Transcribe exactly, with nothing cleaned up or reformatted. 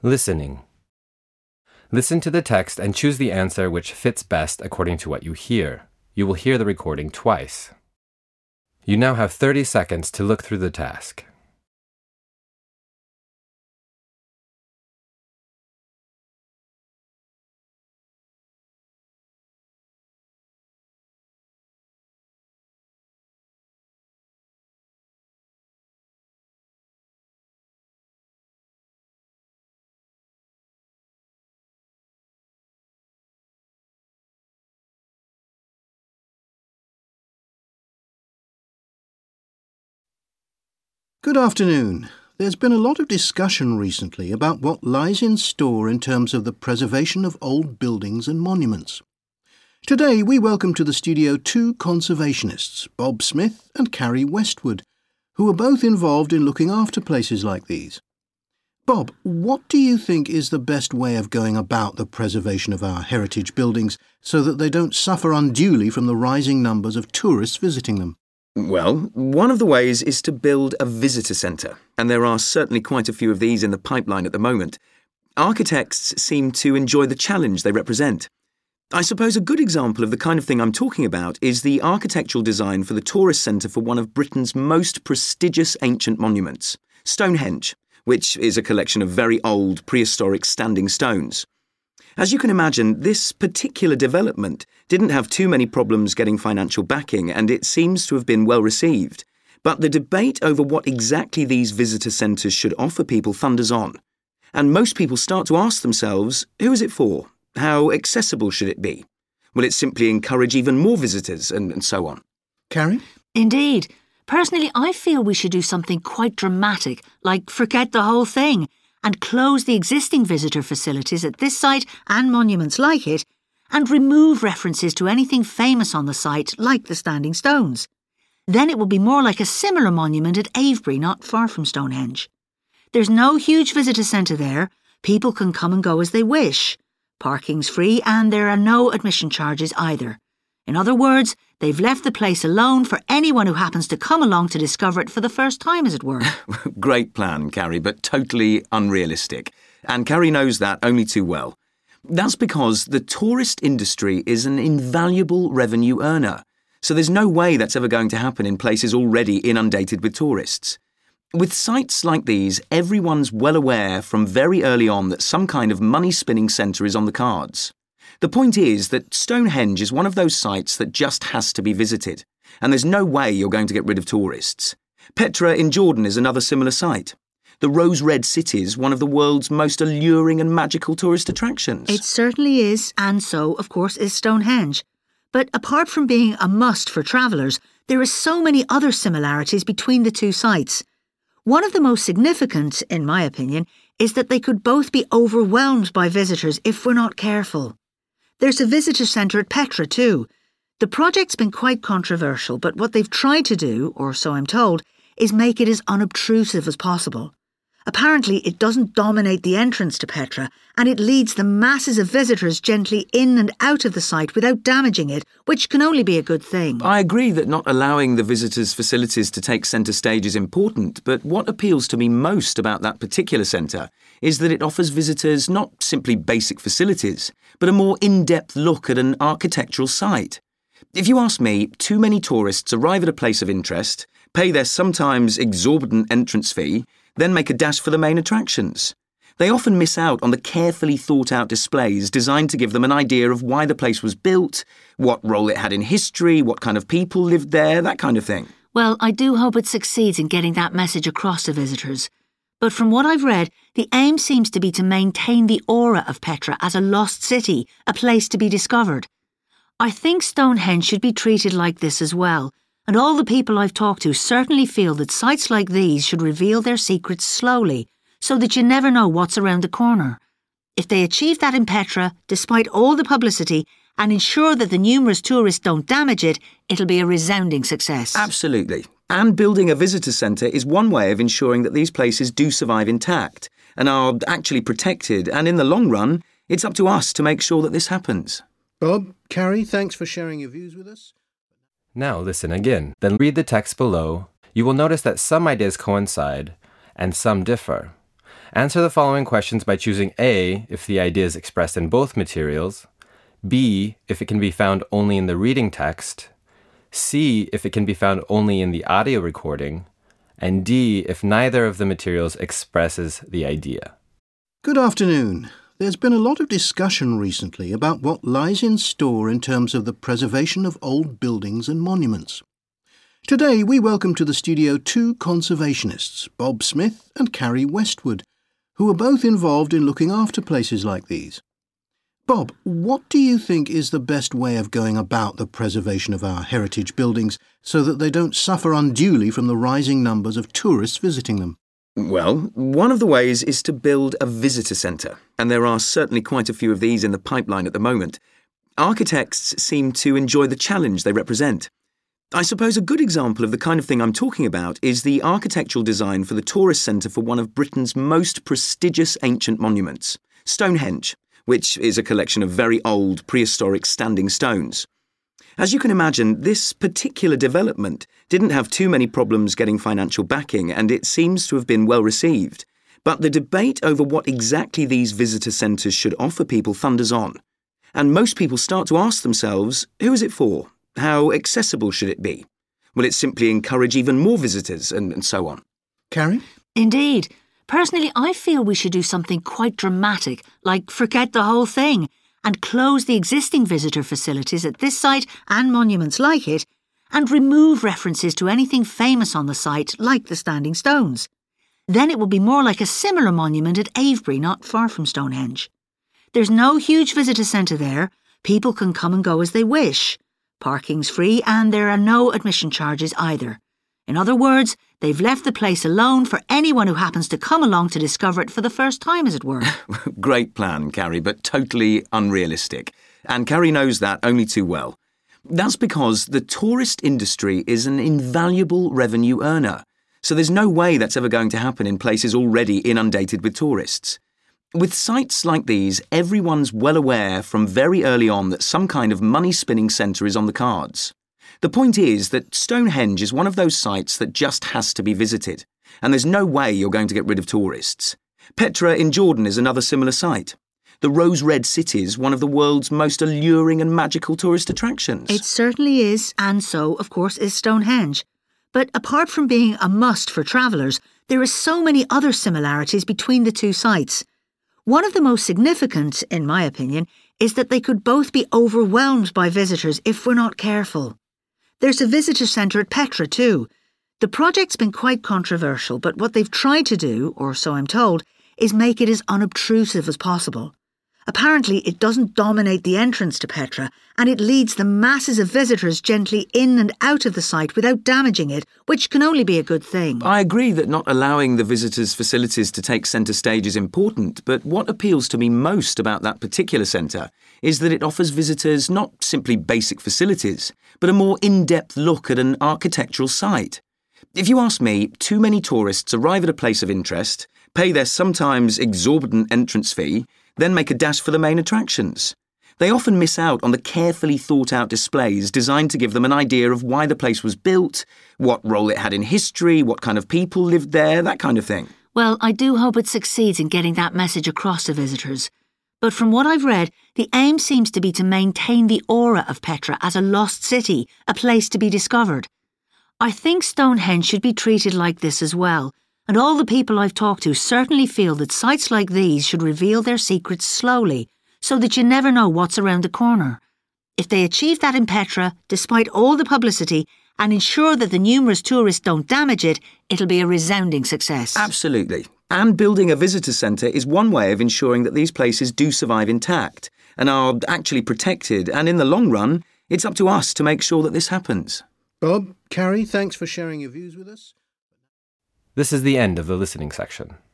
Listening. Listen to the text and choose the answer which fits best according to what you hear. You will hear the recording twice. You now have thirty seconds to look through the task. Good afternoon. There's been a lot of discussion recently about what lies in store in terms of the preservation of old buildings and monuments. Today we welcome to the studio two conservationists, Bob Smith and Carrie Westwood, who are both involved in looking after places like these. Bob, what do you think is the best way of going about the preservation of our heritage buildings so that they don't suffer unduly from the rising numbers of tourists visiting them? Well, one of the ways is to build a visitor centre, and there are certainly quite a few of these in the pipeline at the moment. Architects seem to enjoy the challenge they represent. I suppose a good example of the kind of thing I'm talking about is the architectural design for the tourist centre for one of Britain's most prestigious ancient monuments, Stonehenge, which is a collection of very old prehistoric standing stones. As you can imagine, this particular development didn't have too many problems getting financial backing, and it seems to have been well received. But the debate over what exactly these visitor centres should offer people thunders on. And most people start to ask themselves, who is it for? How accessible should it be? Will it simply encourage even more visitors, and, and so on? Carrie? Indeed. Personally, I feel we should do something quite dramatic, like forget the whole thing, and close the existing visitor facilities at this site and monuments like it, and remove references to anything famous on the site, like the standing stones. Then it will be more like a similar monument at Avebury, not far from Stonehenge. There's no huge visitor centre there. People can come and go as they wish. Parking's free, and there are no admission charges either. In other words, they've left the place alone for anyone who happens to come along to discover it for the first time, as it were. Great plan, Carrie, but totally unrealistic. And Carrie knows that only too well. That's because the tourist industry is an invaluable revenue earner. So there's no way that's ever going to happen in places already inundated with tourists. With sites like these, everyone's well aware from very early on that some kind of money-spinning centre is on the cards. The point is that Stonehenge is one of those sites that just has to be visited, and there's no way you're going to get rid of tourists. Petra in Jordan is another similar site. The Rose Red City is one of the world's most alluring and magical tourist attractions. It certainly is, and so, of course, is Stonehenge. But apart from being a must for travellers, there are so many other similarities between the two sites. One of the most significant, in my opinion, is that they could both be overwhelmed by visitors if we're not careful. There's a visitor centre at Petra too. The project's been quite controversial, but what they've tried to do, or so I'm told, is make it as unobtrusive as possible. Apparently it doesn't dominate the entrance to Petra, and it leads the masses of visitors gently in and out of the site without damaging it, which can only be a good thing. I agree that not allowing the visitors' facilities to take centre stage is important, but what appeals to me most about that particular centre is that it offers visitors not simply basic facilities, but a more in-depth look at an architectural site. If you ask me, too many tourists arrive at a place of interest, pay their sometimes exorbitant entrance fee, then make a dash for the main attractions. They often miss out on the carefully thought-out displays designed to give them an idea of why the place was built, what role it had in history, what kind of people lived there, that kind of thing. Well, I do hope it succeeds in getting that message across to visitors. But from what I've read, the aim seems to be to maintain the aura of Petra as a lost city, a place to be discovered. I think Stonehenge should be treated like this as well, and all the people I've talked to certainly feel that sites like these should reveal their secrets slowly, so that you never know what's around the corner. If they achieve that in Petra, despite all the publicity, and ensure that the numerous tourists don't damage it, it'll be a resounding success. Absolutely. And building a visitor centre is one way of ensuring that these places do survive intact and are actually protected, and in the long run, it's up to us to make sure that this happens. Bob, Carrie, thanks for sharing your views with us. Now listen again, then read the text below. You will notice that some ideas coincide and some differ. Answer the following questions by choosing A, if the idea is expressed in both materials, B, if it can be found only in the reading text, C, if it can be found only in the audio recording, and D, if neither of the materials expresses the idea. Good afternoon. There's been a lot of discussion recently about what lies in store in terms of the preservation of old buildings and monuments. Today we welcome to the studio two conservationists, Bob Smith and Carrie Westwood, who are both involved in looking after places like these. Bob, what do you think is the best way of going about the preservation of our heritage buildings so that they don't suffer unduly from the rising numbers of tourists visiting them? Well, one of the ways is to build a visitor centre, and there are certainly quite a few of these in the pipeline at the moment. Architects seem to enjoy the challenge they represent. I suppose a good example of the kind of thing I'm talking about is the architectural design for the tourist centre for one of Britain's most prestigious ancient monuments, Stonehenge, which is a collection of very old prehistoric standing stones. As you can imagine, this particular development didn't have too many problems getting financial backing, and it seems to have been well received. But the debate over what exactly these visitor centres should offer people thunders on. And most people start to ask themselves, who is it for? How accessible should it be? Will it simply encourage even more visitors, and, and so on? Carrie? Indeed. Personally, I feel we should do something quite dramatic, like forget the whole thing, and close the existing visitor facilities at this site and monuments like it, and remove references to anything famous on the site, like the standing stones. Then it will be more like a similar monument at Avebury, not far from Stonehenge. There's no huge visitor centre there. People can come and go as they wish. Parking's free, and there are no admission charges either. In other words, they've left the place alone for anyone who happens to come along to discover it for the first time, as it were. Great plan, Carrie, but totally unrealistic. And Carrie knows that only too well. That's because the tourist industry is an invaluable revenue earner. So there's no way that's ever going to happen in places already inundated with tourists. With sites like these, everyone's well aware from very early on that some kind of money-spinning centre is on the cards. The point is that Stonehenge is one of those sites that just has to be visited, and there's no way you're going to get rid of tourists. Petra in Jordan is another similar site. The Rose Red City is one of the world's most alluring and magical tourist attractions. It certainly is, and so, of course, is Stonehenge. But apart from being a must for travellers, there are so many other similarities between the two sites. One of the most significant, in my opinion, is that they could both be overwhelmed by visitors if we're not careful. There's a visitor centre at Petra too. The project's been quite controversial, but what they've tried to do, or so I'm told, is make it as unobtrusive as possible. Apparently it doesn't dominate the entrance to Petra, and it leads the masses of visitors gently in and out of the site without damaging it, which can only be a good thing. I agree that not allowing the visitors' facilities to take centre stage is important, but what appeals to me most about that particular centre is that it offers visitors not simply basic facilities, but a more in-depth look at an architectural site. If you ask me, too many tourists arrive at a place of interest, pay their sometimes exorbitant entrance fee, then make a dash for the main attractions. They often miss out on the carefully thought-out displays designed to give them an idea of why the place was built, what role it had in history, what kind of people lived there, that kind of thing. Well, I do hope it succeeds in getting that message across to visitors. But from what I've read, the aim seems to be to maintain the aura of Petra as a lost city, a place to be discovered. I think Stonehenge should be treated like this as well, and all the people I've talked to certainly feel that sites like these should reveal their secrets slowly, so that you never know what's around the corner. If they achieve that in Petra, despite all the publicity, and ensure that the numerous tourists don't damage it, it'll be a resounding success. Absolutely. And building a visitor centre is one way of ensuring that these places do survive intact and are actually protected, and in the long run, it's up to us to make sure that this happens. Bob, Carrie, thanks for sharing your views with us. This is the end of the listening section.